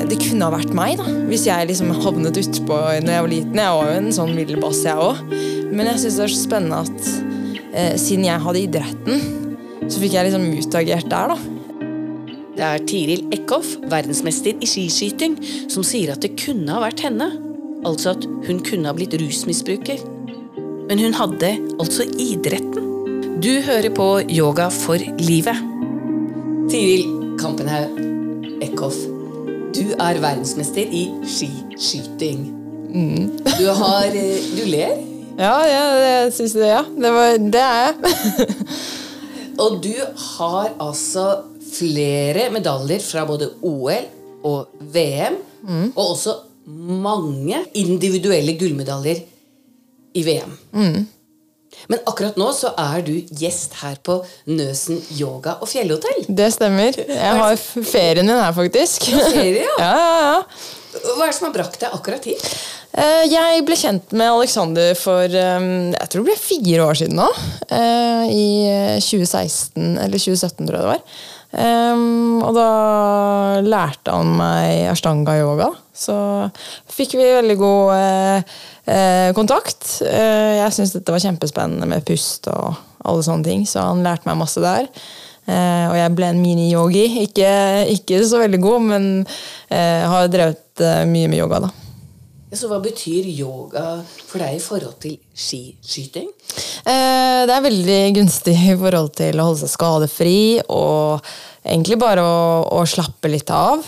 Det kunne ha vært meg da, hvis jeg liksom havnet utpå når jeg var liten. Jeg var jo en sånn villbass jeg også. Men jeg synes det er så spennende at siden jeg hadde idretten, så fikk jeg liksom utagert der da. Det er Tiril Eckhoff, verdensmester i skiskyting, som sier at det kunne ha vært henne. Altså at hun kunne ha blitt rusmisbruker. Men hun hadde altså idretten. Du hører på Yoga for livet. Tiril Kampenhaug Eckhoff, du er verdensmester i skiskyting. Du ler? Ja, jeg synes det, ja. Det er jeg. Og du har altså flere medaljer fra både OL og VM, og også mange individuelle gullmedaljer i VM. Men akkurat nå så er du gjest her på Nøsen Yoga og Fjellhotell. Det stemmer. Jeg har ferien min her faktisk. Ferie, ja? Ja. Hva er det som har brakt deg akkurat hit? Jeg ble kjent med Alexander for, jeg tror det ble 4 år siden nå. I 2016, eller 2017 tror jeg det var. Og da lærte han meg Ashtanga yoga. Så fikk vi veldig god kontakt. Jeg synes dette var kjempespennende med pust og alle sånne ting, så han lærte meg masse der. Og jeg ble en mini-yogi. Ikke så veldig god, men har drevet mye med yoga da. Så hva betyr yoga for deg i forhold til skiskyting? Det er veldig gunstig i forhold til å holde seg skadefri, og egentlig bare å slappe litt av.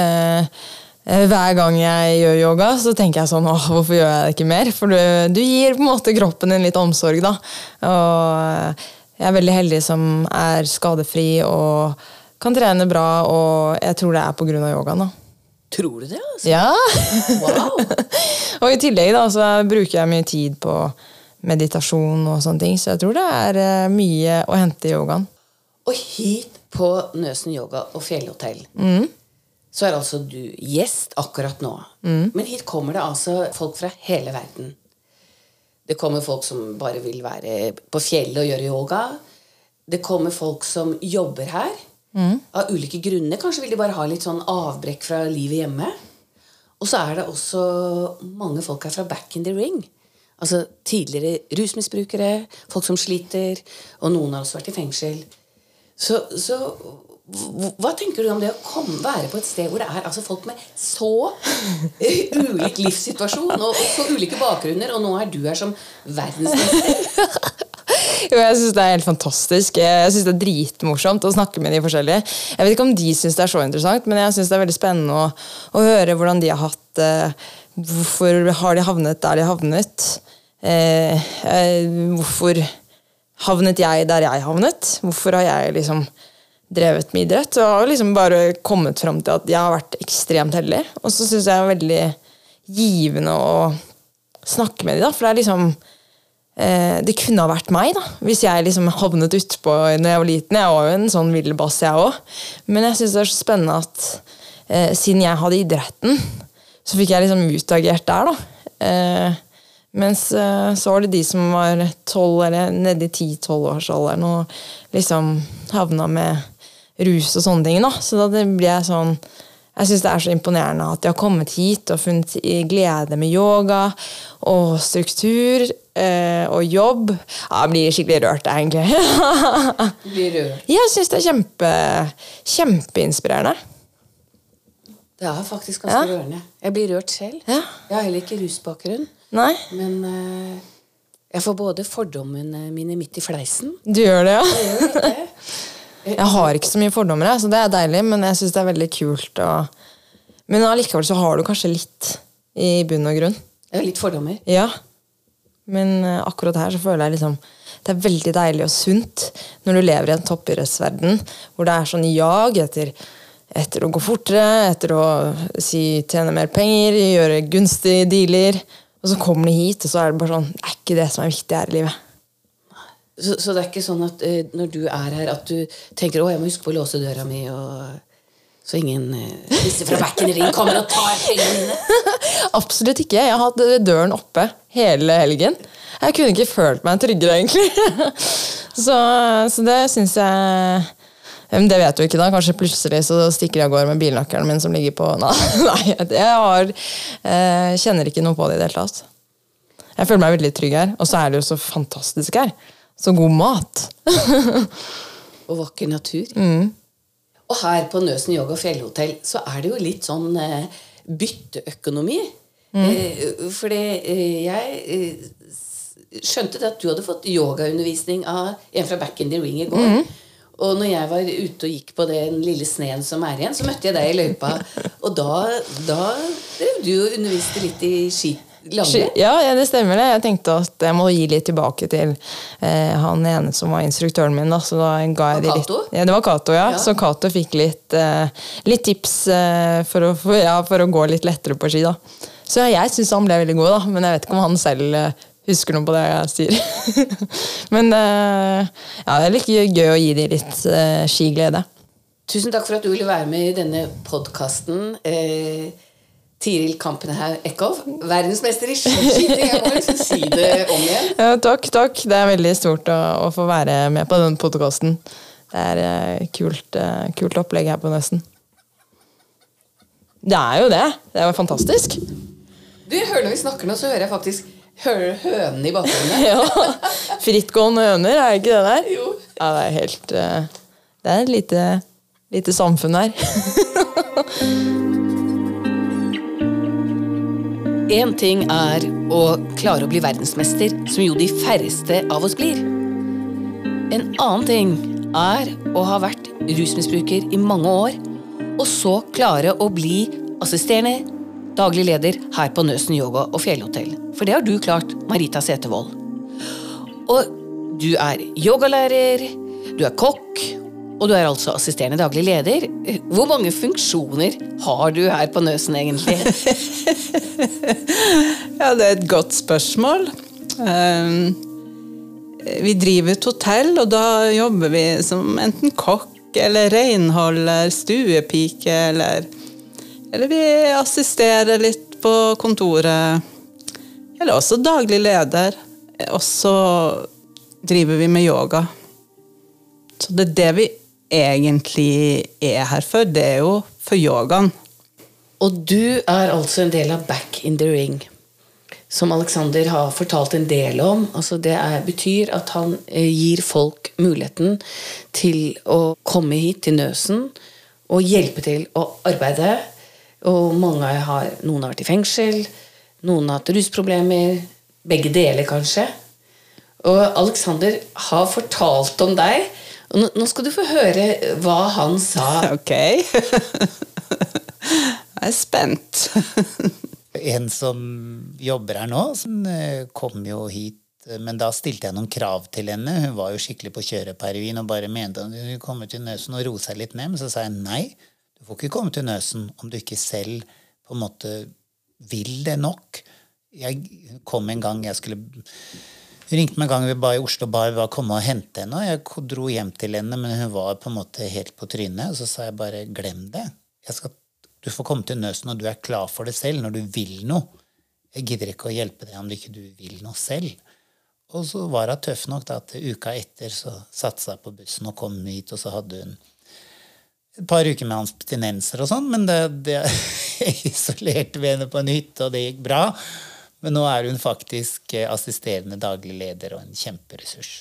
Hver gang jeg gjør yoga, så tenker jeg sånn, hvorfor gjør jeg det ikke mer? For du gir på en måte kroppen en litt omsorg da. Og jeg er veldig heldig som er skadefri og kan trene bra, og jeg tror det er på grunn av yogaen da. Tror du det, altså? Ja. Wow. Og i tillegg da, så bruker jeg mye tid på meditasjon og sånne ting, så jeg tror det er mye å hente i yogaen. Og hit på Nøsen Yoga og Fjellhotell, så er altså du gjest akkurat nå. Men hit kommer det altså folk fra hele verden. Det kommer folk som bare vil være på fjellet og gjøre yoga. Det kommer folk som jobber her, av ulike grunner. Kanskje vil de bare ha litt sånn avbrekk fra livet hjemme. Og så er det også mange folk her fra back in the ring. Altså tidligere rusmisbrukere, folk som sliter, og noen har også vært i fengsel. Så hva tenker du om det å være på et sted hvor det er altså folk med så ulik livssituasjon og så ulike bakgrunner, og nå er du her som verdensmester? Jo, jeg synes det er helt fantastisk. Jeg synes det er dritmorsomt å snakke med de forskjellige. Jeg vet ikke om de synes det er så interessant, men jeg synes det er veldig spennende å høre hvordan de har hatt hvorfor har de havnet der de har havnet. Hvorfor havnet jeg der jeg havnet? Hvorfor har jeg liksom drevet med idrett? Og har liksom bare kommet frem til at jeg har vært ekstremt heldig. Og så synes jeg det er veldig givende å snakke med dem da, for det er liksom det kunne ha vært meg da, hvis jeg liksom havnet utpå når jeg var liten. Jeg var jo en sånn villbass jeg også. Men jeg synes det er så spennende at siden jeg hadde idretten, så fikk jeg liksom utagert der da. Mens så var det de som var 12 eller nede i 10-12 års alderen og liksom havna med rus og sånne ting da. Så da ble jeg sånn, jeg synes det er så imponerende at jeg har kommet hit og funnet glede med yoga og struktur og jobb. Ja, jeg blir skikkelig rørt egentlig. Blir rørt? Jeg synes det er kjempeinspirerende. Det er faktisk ganske rørende. Jeg blir rørt selv. Ja. Jeg har heller ikke rusbakgrunn. Nei. Men jeg får både fordommene mine midt i fleisen. Du gjør det, ja? Jeg gjør det. Jeg har ikke så mye fordommer, så det er deilig, men jeg synes det er veldig kult. Men allikevel så har du kanskje litt i bunn og grunn. Jeg har litt fordommer. Ja, men akkurat her så føler jeg liksom det er veldig deilig og sunt når du lever i en toppidrettsverden, hvor det er sånn jag etter å gå fortere, etter å tjene mer penger, gjøre gunstige dealer, og så kommer du hit, og så er det bare sånn, det er ikke det som er viktig her i livet. Så det er ikke sånn at når du er her, at du tenker, jeg må huske på å låse døra mi, og så ingen disse fra back in the ring kommer og tar pengene mine? Absolutt ikke. Jeg har hatt døren oppe hele helgen. Jeg kunne ikke følt meg tryggere, egentlig. så det synes jeg Men det vet du ikke da, kanskje plutselig så stikker jeg av gårde med bilnøkkelen min som ligger på... Nei, kjenner ikke noe på det i det hele tatt. Jeg føler meg veldig trygg her, og så det jo så fantastisk her. Så god mat. Og vakker natur. Og her på Nøsen Yoga Fjellhotell så det jo litt sånn bytteøkonomi. Fordi jeg skjønte det at du hadde fått yogaundervisning av en fra Back in the Ring i går. Og når jeg var ute og gikk på den lille sneen som igjen, så møtte jeg deg i løypa. Og da drev du og underviste litt i skilangrenn. Ja, det stemmer det. Jeg tenkte at jeg må gi litt tilbake til han ene som var instruktøren min. Da. Så da ga jeg Kato? Ja, det var Kato, ja. Så Kato fikk litt tips for å gå litt lettere på ski. Da. Så jeg synes han ble veldig god, da. Men jeg vet ikke om han selv husker noe på det jeg sier. Men det litt gøy å gi dem litt skiglede. Tusen takk for at du ville være med i denne podcasten. Tiril Kampenhaug Eckhoff, verdensmester i skiskyting. Jeg må liksom si det om igjen. Ja, takk. Det veldig stort å få være med på denne podcasten. Det kult opplegg her på Nøsen. Det jo det. Det jo fantastisk. Du, jeg hører når vi snakker nå, så hører jeg faktisk hønene i bakgrunnen. Ja, frittgående høner, det ikke det der? Jo. Ja, det helt... Det et lite samfunn her. En ting å klare å bli verdensmester, som jo de færreste av oss blir. En annen ting å ha vært rusmisbruker i mange år, og så klare å bli assisterende daglig leder her på Nøsen Yoga og Fjellhotell. For det har du klart, Marita Setervold. Og du yogalærer, du kokk, og du altså assisterende daglig leder. Hvor mange funksjoner har du her på Nøsen egentlig? Ja, det et godt spørsmål. Vi driver et hotell, og da jobber vi som enten kokk, eller renholder, stuepike, eller vi assisterer litt på kontoret, eller også daglig leder. Og så driver vi med yoga. Så det det vi egentlig her for, det jo for yogaen. Og du altså en del av Back in the Ring, som Alexander har fortalt en del om. Altså det betyr at han gir folk muligheten til å komme hit til Nøsen og hjelpe til å arbeide. Og noen har vært i fengsel, noen har hatt rusproblemer, begge deler kanskje. Og Alexander har fortalt om deg, og nå skal du få høre hva han sa. Ok. Jeg spent. En som jobber her nå, som kom jo hit, men da stilte jeg noen krav til henne. Hun var jo skikkelig på kjøret på heroin og bare mente at hun ville komme til Nøsen og roe seg litt ned. Men så sa jeg nei, du får ikke komme til Nøsen om du ikke selv på en måte vil det nok. Jeg kom en gang, hun ringte meg en gang vi var i Oslo, bare komme og hente henne, og jeg dro hjem til henne, men hun var på en måte helt på trynet, og så sa jeg bare, glem det. Du får komme til Nøsen, og du klar for det selv når du vil noe. Jeg gidder ikke å hjelpe deg om du ikke vil noe selv. Og så var hun tøff nok da, at uka etter så satte seg på bussen og kom hit, og så hadde hun et par uker med abstinenser og sånn, men det isolerte vi henne på en hytte, og det gikk bra. Men nå hun faktisk assisterende daglig leder og en kjemperessurs.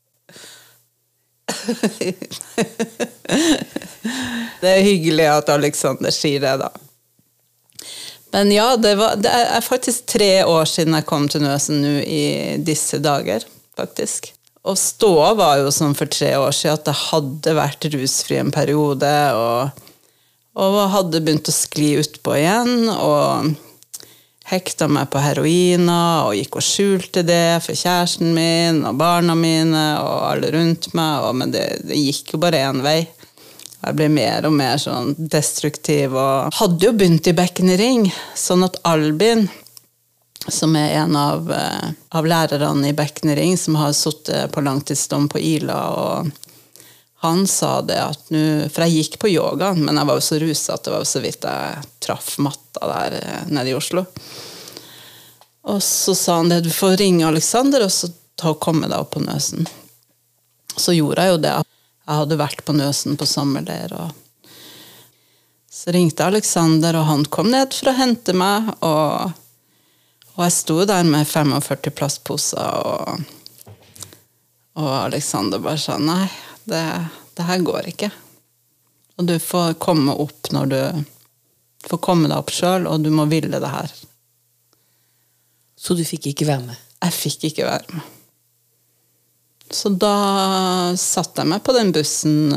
Det hyggelig at Alexander sier det da. Men ja, det faktisk 3 år siden jeg kom til Nøsen nå i disse dager, faktisk. Og ståa var jo som for 3 år siden at det hadde vært rusfri en periode, og hadde begynt å skli ut på igjen, og hekta meg på heroina, og gikk og skjulte det for kjæresten min, og barna mine, og alle rundt meg, men det gikk jo bare en vei. Jeg ble mer og mer sånn destruktiv, og hadde jo begynt i Back in the Ring, sånn at Albin, som en av lærerne i Back in the Ring, som har suttet på langtidsdom på Ila, og han sa det at for jeg gikk på yoga, men jeg var jo så ruset at det var så vidt jeg traff matta der nede i Oslo. Og så sa han det, du får ringe Alexander, og så komme deg opp på Nøsen. Så gjorde jeg jo det. Jeg jeg hadde vært på Nøsen på sommerleir, og så ringte Alexander, og han kom ned for å hente meg, og jeg sto der med 45 plastposer, og Alexander bare sa, nei, det her går ikke. Og du får komme opp når du får komme deg opp selv, og du må ville det her. Så du fikk ikke være med? Jeg fikk ikke være med. Så da satte jeg meg på den bussen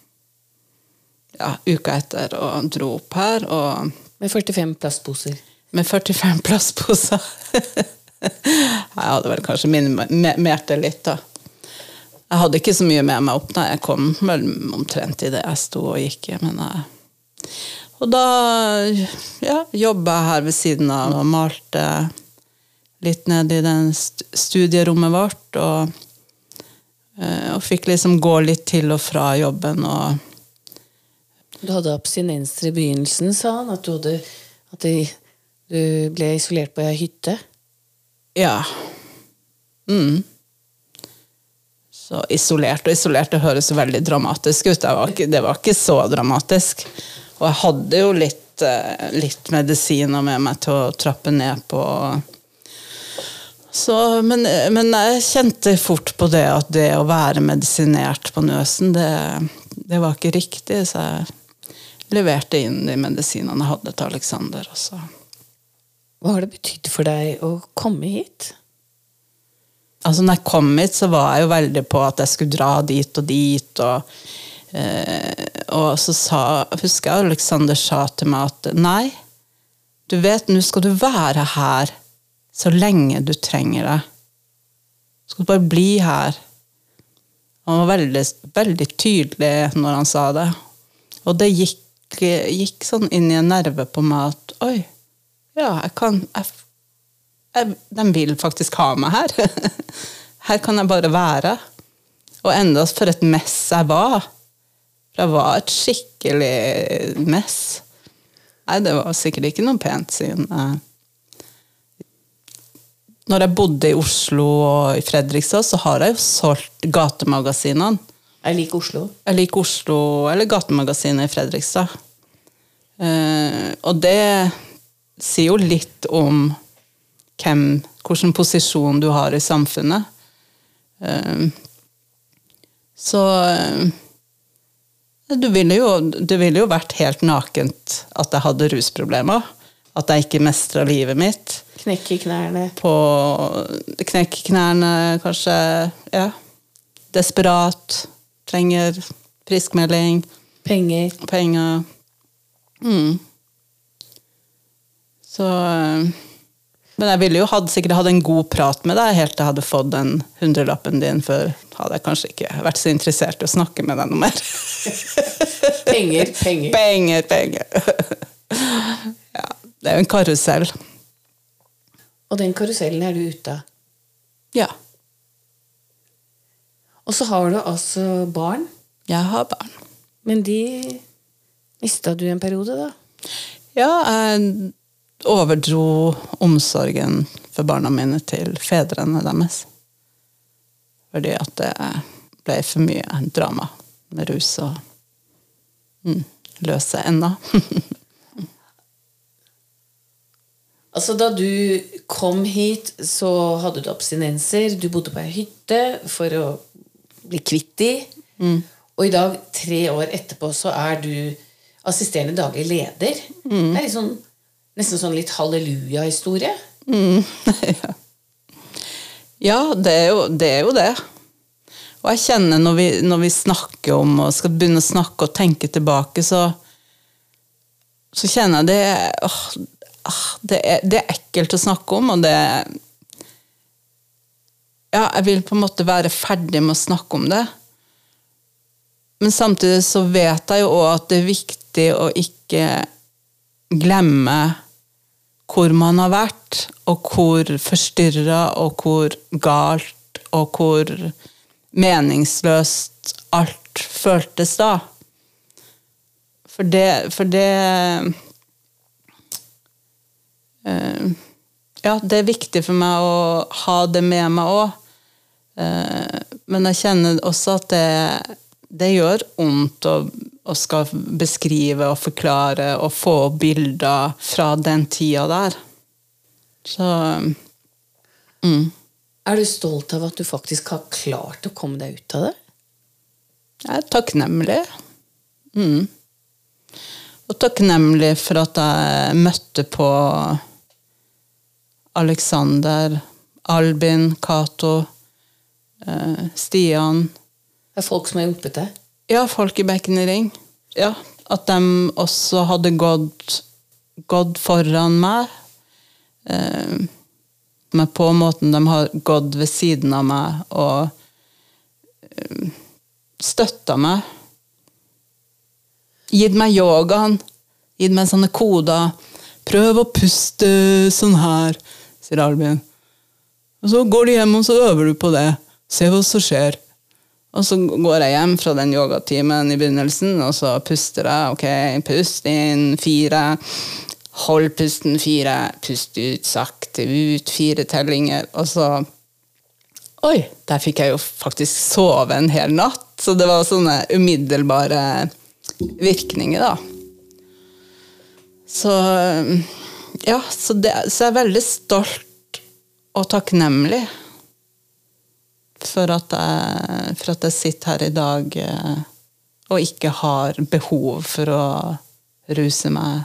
uka etter og dro opp her. Og med 45 plastposer? Med 45 plastposer. Jeg hadde vel kanskje minimert det litt da. Jeg hadde ikke så mye med meg opp da jeg kom, vel omtrent i det jeg stod og gikk. Og da jobbet jeg her ved siden av og malte litt ned i den studierommet vårt, og fikk liksom gå litt til og fra jobben. Du hadde abstinenser i begynnelsen, sa han, at du ble isolert på en hytte? Ja. Så isolert, det høres jo veldig dramatisk ut. Det var ikke så dramatisk. Og jeg hadde jo litt medisiner med meg til å trappe ned på. Så, men jeg kjente fort på det at det å være medisinert på Nøsen, det var ikke riktig, så jeg leverte inn de medisinene jeg hadde til Alexander. Også. Hva har det betydd for deg å komme hit? Altså, når jeg kom hit, så var jeg jo veldig på at jeg skulle dra dit og dit, og så husker jeg Alexander sa til meg at nei, du vet, nå skal du være her så lenge du trenger det. Du skal bare bli her. Han var veldig, veldig tydelig når han sa det. Og det gikk sånn inn i en nerve på meg at, oi, ja, de vil faktisk ha meg her. Her kan jeg bare være. Og enda for et mess jeg var. For jeg var et skikkelig mess. Nei, det var sikkert ikke noe pent siden. Når jeg bodde i Oslo og i Fredrikstad, så har jeg jo solgt gatemagasinene. Jeg liker Oslo. Jeg liker Oslo, eller gatemagasinet i Fredrikstad. Og det sier jo litt om hvilken posisjon du har i samfunnet. Så det ville jo vært helt nakent at jeg hadde rusproblemer. At jeg ikke mestret livet mitt. Knekk i knærne. Knekk i knærne, kanskje. Ja. Desperat. Trenger friskmelding. Penger. Så... Men jeg ville jo sikkert hatt en god prat med deg helt til jeg hadde fått den 100-lappen din, for hadde jeg kanskje ikke vært så interessert i å snakke med deg noe mer. Penger. Ja, det er jo en karusell. Og den karusellen er du ute av? Ja. Og så har du altså barn? Jeg har barn. Men de mistet du en periode da? Ja, jeg overdro omsorgen for barna mine til fedrene deres. Fordi at det ble for mye drama med rus og løse enda. Altså, da du kom hit, så hadde du abstinenser. Du bodde på en hytte for å bli kvitt de. Og i dag, 3 år etterpå, så er du assisterende daglig leder. Det er liksom nesten sånn litt halleluja-historie. Ja, det er jo det. Og jeg kjenner når vi snakker om og skal begynne å snakke og tenke tilbake, så kjenner jeg det er ekkelt å snakke om, og jeg vil på en måte være ferdig med å snakke om det. Men samtidig så vet jeg jo også at det er viktig å ikke glemme hvor man har vært, og hvor forstyrret, og hvor galt, og hvor meningsløst alt føltes da. For det det er viktig for meg å ha det med meg også. Men jeg kjenner også at det gjør ondt å skal beskrive og forklare og få bilder fra den tida der. Så Er du stolt av at du faktisk har klart å komme deg ut av det? Jeg takknemlig. Og takknemlig for at jeg møtte på Alexander, Albin, Kato, Stian. Det folk som har hjulpet deg? Ja, folk i bekken i ring. Ja, at de også hadde gått foran meg. Men på måten de har gått ved siden av meg og støttet meg. Gitt meg yogaen. Gitt meg sånne koder. Prøv å puste sånn her, sier Albin. Og så går du hjem og så øver du på det. Se hva som skjer. Og så går jeg hjem fra den yogatimen i begynnelsen, og så puster jeg. Ok, pust inn 4. Hold pusten 4. Pust ut sakte ut 4 tellinger. Og så oi, der fikk jeg jo faktisk sove en hel natt. Så det var sånne umiddelbare virkninger da. Så ja, så jeg er veldig stolt og takknemlig for at jeg sitter her i dag og ikke har behov for å ruse meg.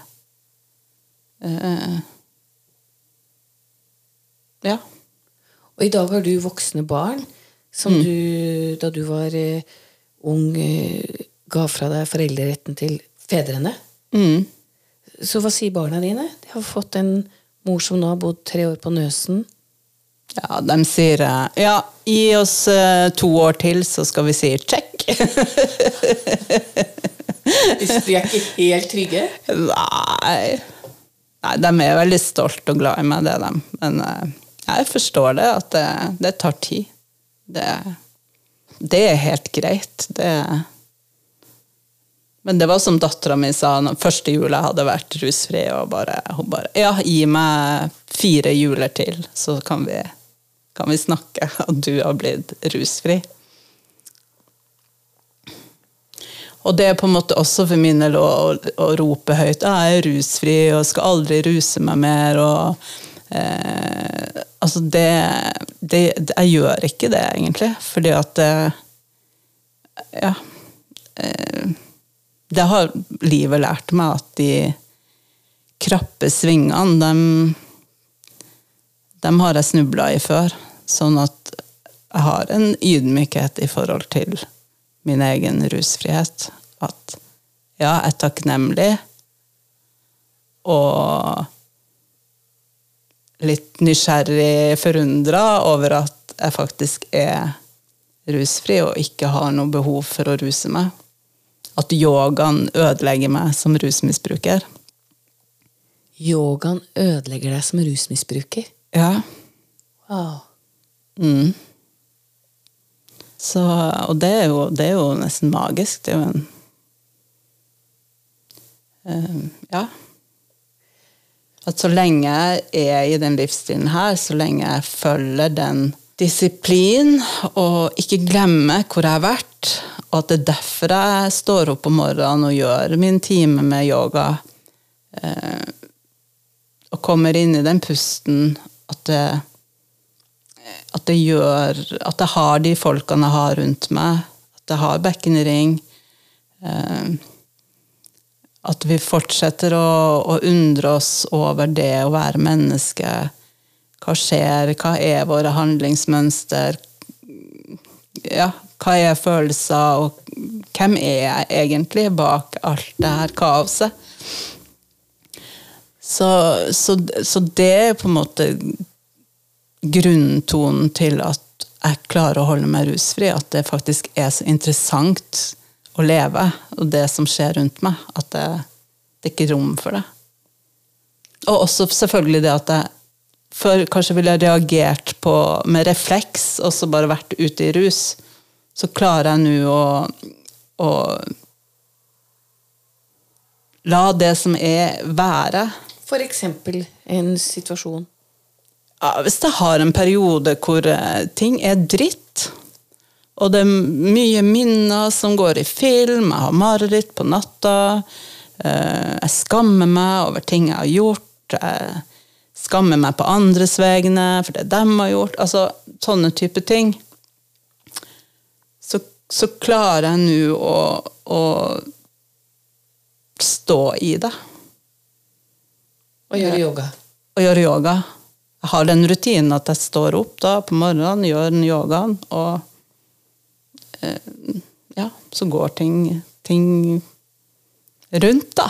Ja. Og i dag har du voksne barn som du, da du var ung, ga fra deg foreldreretten til fedrene. Så hva sier barna dine? De har fått en mor som nå har bodd 3 år på Nøsen. Ja, de sier, ja, gi oss 2 år til, så skal vi si check. De er ikke helt trygge? Nei, de er veldig stolt og glad i meg, det er de. Men jeg forstår det, at det tar tid. Det er helt greit. Men det var som datteren min sa, første jula hadde vært rusfri, og hun bare, ja, gi meg 4 juler til, så kan vi snakke, at du har blitt rusfri. Og det er på en måte også for min del å rope høyt, jeg er rusfri, og skal aldri ruse meg mer, og altså jeg gjør ikke det egentlig, fordi at ja, det har livet lært meg at de krappe svingene, dem har jeg snublet i før, sånn at jeg har en ydmykhet i forhold til min egen rusfrihet, at ja, jeg er takknemlig, og litt nysgjerrig forundret over at jeg faktisk er rusfri og ikke har noe behov for å ruse meg. At yogaen ødelegger meg som rusmisbruker. Yogaen ødelegger deg som rusmisbruker? Ja. Wow. Så, og det er jo nesten magisk. Det er jo ja. At så lenge jeg er i den livsstilen her, så lenge jeg følger den disiplin, og ikke glemmer hvor jeg har vært, og at det er derfor jeg står opp om morgenen og gjør min time med yoga, og kommer inn i den pusten, at det gjør, at jeg har de folkene jeg har rundt meg, at jeg har bekken i ring, at vi fortsetter å undre oss over det å være menneske. Hva skjer? Hva er våre handlingsmønster? Ja, hva er følelser? Og hvem er jeg egentlig bak alt det her kaoset? Så det er på en måte grunntonen til at jeg klarer å holde meg rusfri, at det faktisk er så interessant å leve, og det som skjer rundt meg, at det er ikke rom for det. Og også selvfølgelig det at jeg før kanskje ville reagert på med refleks, og så bare vært ute i rus, så klarer jeg nå å la det som er være. For eksempel en situasjon. Ja, hvis jeg har en periode hvor ting er dritt, Og det mye minner som går i film, jeg har mareritt på natta, jeg skammer meg over ting jeg har gjort, jeg skammer meg på andres vegne, for det de har gjort, altså sånne type ting. Så klarer jeg nå å stå i det. Og gjøre yoga. Og gjøre yoga. Jeg har den rutinen at jeg står opp da på morgenen, gjør den yogaen, og ja, så går ting rundt da.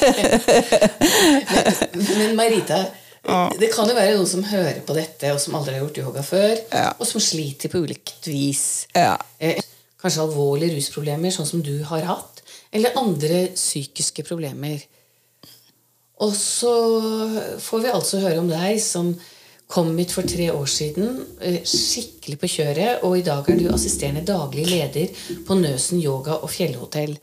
Men Marita, det kan jo være noen som hører på dette, og som aldri har gjort yoga før, og som sliter på ulikt vis. Ja. Kanskje alvorlige rusproblemer, sånn som du har hatt, eller andre psykiske problemer. Og så får vi altså høre om deg som kom hit for 3 år siden, skikkelig på kjøret, og i dag er du assisterende daglig leder på Nøsen Yoga og Fjellhotell.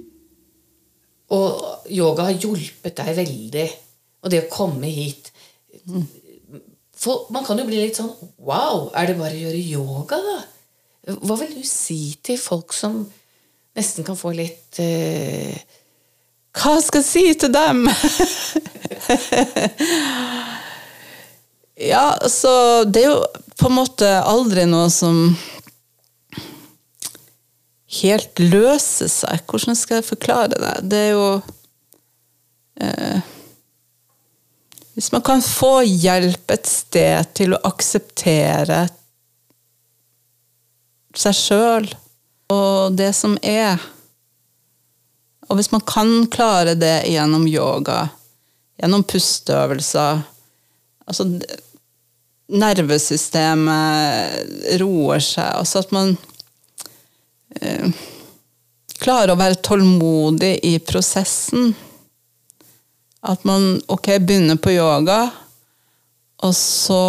Og yoga har hjulpet deg veldig, og det å komme hit. For man kan jo bli litt sånn, wow, er det bare å gjøre yoga da? Hva vil du si til folk som nesten kan få litt... Hva skal jeg si til dem? Ja, så det er jo på en måte aldri noe som helt løser seg. Hvordan skal jeg forklare det? Det er jo... hvis man kan få hjelp et sted til å akseptere seg selv og det som er, og hvis man kan klare det gjennom yoga, gjennom pusteøvelser, altså nervesystemet roer seg, altså at man klarer å være tålmodig i prosessen, at man begynner på yoga, og så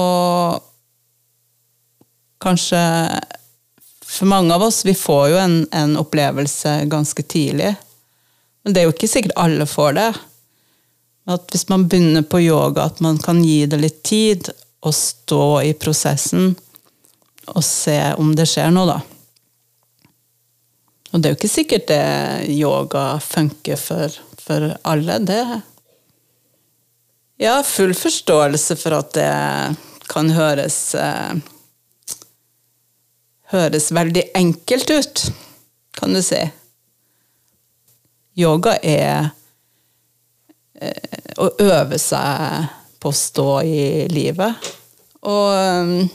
kanskje for mange av oss, vi får jo en opplevelse ganske tidlig, men det er jo ikke sikkert alle får det. At hvis man begynner på yoga, at man kan gi det litt tid, og stå i prosessen, og se om det skjer noe da. Og det er jo ikke sikkert det yoga funker for alle, det. Jeg har full forståelse for at det kan høres veldig enkelt ut, kan du si. Yoga er å øve seg på å stå i livet. Og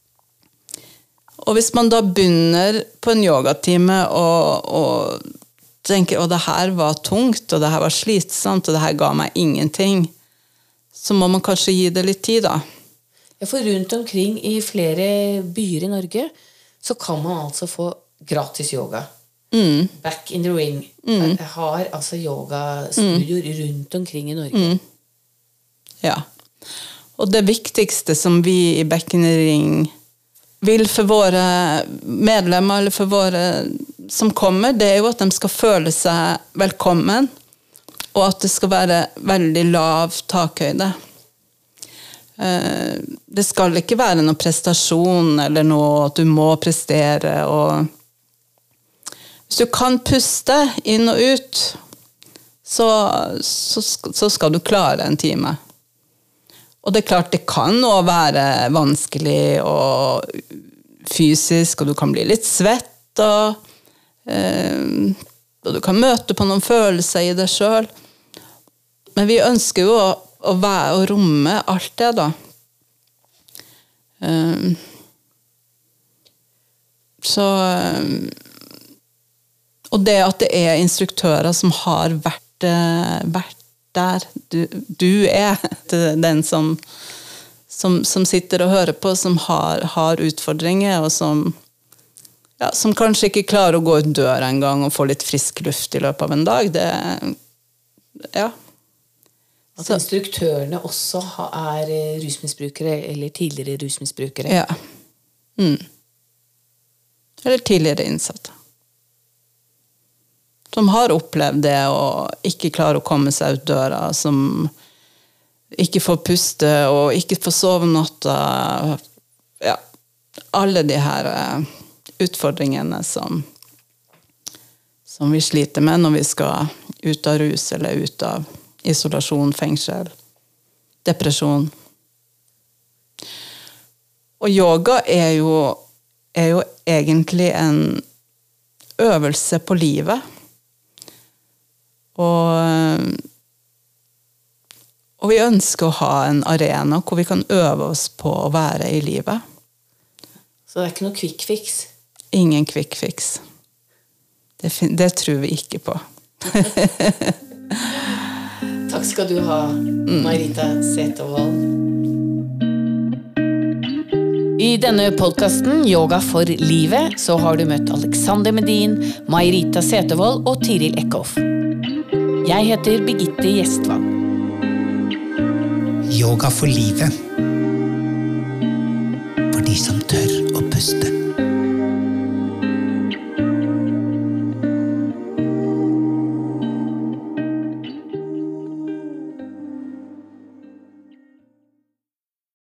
hvis man da begynner på en yogatime og tenker, det her var tungt, og det her var slitsomt, og det her ga meg ingenting, så må man kanskje gi det litt tid da. Ja, for rundt omkring i flere byer i Norge, så kan man altså få gratis yoga. Back in the ring. Jeg har altså yogastudioer rundt omkring i Norge. Ja. Og det viktigste som vi i Back in the ring vil for våre medlemmer, eller for våre som kommer, det er jo at de skal føle seg velkommen, og at det skal være veldig lav takhøyde. Det skal ikke være noen prestasjon eller noe at du må prestere, og hvis du kan puste inn og ut, så skal du klare en time. Og det er klart, det kan også være vanskelig og fysisk, og du kan bli litt svett, og du kan møte på noen følelser i deg selv. Men vi ønsker jo å romme alt det da. Og det at det er instruktører som har vært der du er den som sitter og hører på, som har utfordringer, og som kanskje ikke klarer å gå ut døra en gang og få litt frisk luft i løpet av en dag. At instruktørene også er rusmisbrukere eller tidligere rusmisbrukere. Ja. Eller tidligere innsatte. Som har opplevd det og ikke klarer å komme seg ut døra, som ikke får puste og ikke får sove natta. Ja, alle de her utfordringene som vi sliter med når vi skal ut av rus eller ut av isolasjon, fengsel, depresjon. Og yoga er jo egentlig en øvelse på livet. Og vi ønsker å ha en arena hvor vi kan øve oss på å være i livet. Så det er ikke noe quick fix? Ingen quick fix. Det tror vi ikke på. Takk skal du ha, May-Rita Sætervold. I denne podcasten Yoga for livet så har du møtt Alexander Medin, May-Rita Sætervold og Tiril Eckhoff. Jeg heter Birgitte Gjestvang. Yoga for livet. For de som tør å puste.